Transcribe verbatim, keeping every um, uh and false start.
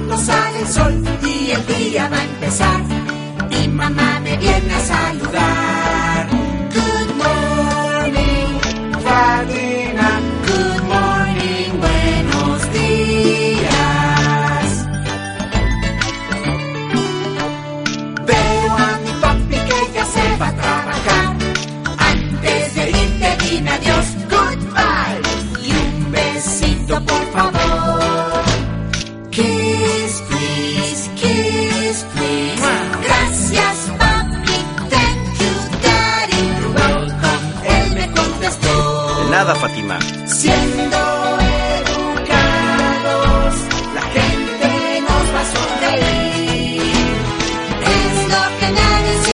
no sale el sol y el día va a empezar. Mi mamá me viene a saludar. Good morning, Fatina. Good morning, buenos días. Veo a mi papi que ya se va a trabajar. Antes de irte dime adiós, goodbye. Y un besito por favor. Kiss, please, kiss, please. Gracias, papi, thank you, daddy. You're welcome, él me contestó. De nada, Fátima. Siempre